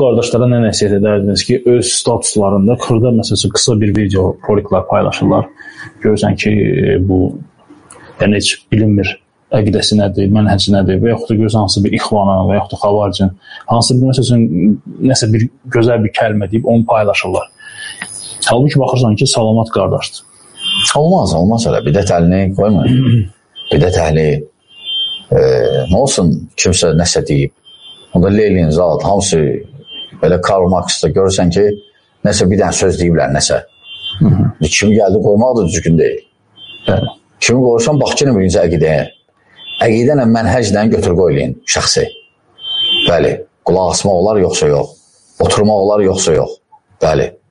qardaşlara nə nəsihət edərdiniz ki, öz statuslarında xırda məsələn qısa bir video roliklər paylaşırlar. Görürsən ki, bu yəni heç bilinmir əqidəsi nədir, mənhəci nədir və yaxud da görürsən hansı bir ixvanın və yaxud da xavaricin hansı bir məsələn nəsə bir gözəl bir kəlmə deyib onu paylaşırlar. Halbuki baxırsan ki, salamat qardaşdır. Olmaz öyle. Bidət əlini qoyma. Bidət əhli nə olsun kimsə nəsə deyib. Onda Lenin, Zat, hamısı belə Karl Marx'da görürsən ki, nəsə bir dənə söz deyiblər, nəsə. Kimi gəldi qoymaq da düzgün deyil. Bəli. Kimi qoyursan, bax ki, birinci əqidəyə. Əqidənlə mənhəclə götür qoylayın şəxsi. Bəli, qulaq asmaq olar, yoxsa yox. Oturmaq olar, yoxsa yox. Bəli.